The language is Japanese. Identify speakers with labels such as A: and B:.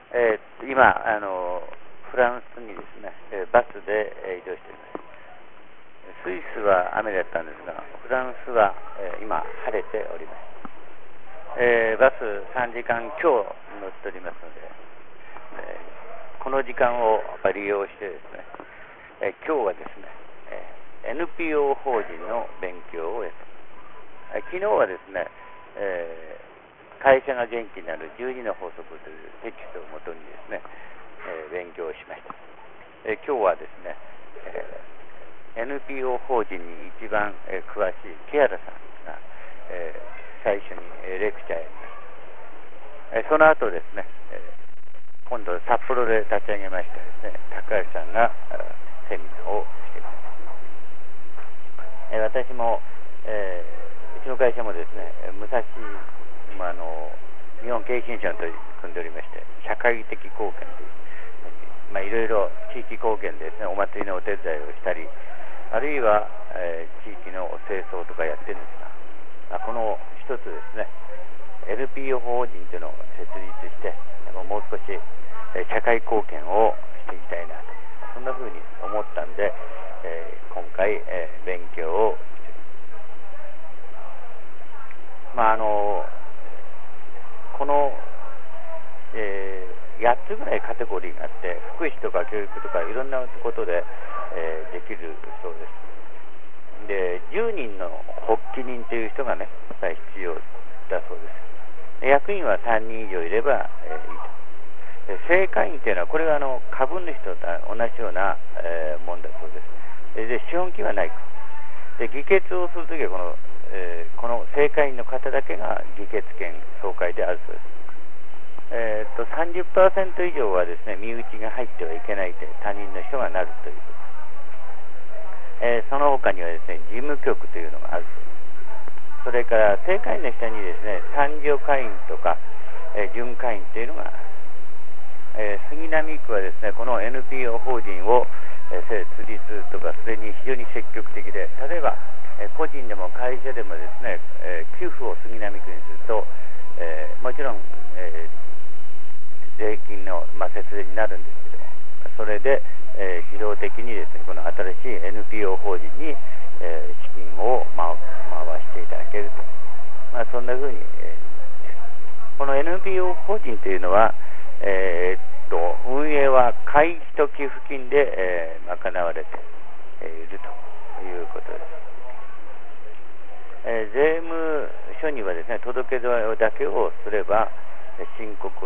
A: 今フランスにですね、バスで移動しています。スイスは雨だったんですが、フランスは今晴れております。バス3時間強乗っておりますので、この時間を利用してですね、今日はですね、NPO 法人の勉強をやって、昨日はですね、会社が元気になる12の法則というテキストをもとにですね、勉強をしました。今日はですね、NPO 法人に一番詳しい木原さんが、最初にレクチャーをやります。その後ですね、今度札幌で立ち上げましたですね、高橋さんがセミナーをしています。私も、うちの会社もですね、武蔵日本経営新社と組んでおりまして、社会的貢献という、いろいろ地域貢献ですね、お祭りのお手伝いをしたり、あるいは、地域の清掃とかやってるんですが、この一つですね、NPO 法人というのを設立して、もう少し社会貢献をしていきたいなと、そんなふうに思ったんで、今回、勉強をしています。この、8つぐらいカテゴリーがあって、福祉とか教育とかいろんなことで、できるそうです。で、10人の発起人という人がね、必要だそうです。役員は3人以上いれば、いいと。正会員というのは、これは株主と同じような、もんだそうです。で、資本金はない。で、議決をするときはこの正会員の方だけが議決権総会であるそうです。30% 以上はですね、身内が入ってはいけないという、他人の人がなるということ。その他にはですね、事務局というのがあるそうです。それから正会員の下にですね、参助会員とか、準会員というのがある。杉並区はですね、この NPO 法人を設立とか、それに非常に積極的で、例えば個人でも会社でもですね、給付を杉並区にすると、もちろん、税金の、節税になるんですけども、それで、自動的にですね、この新しい NPO 法人に、資金を回していただけると、そんなふうに、この NPO 法人というのは、運営は会費と寄付金で、賄われているということです。税務署にはですね、届け出だけをすれば申告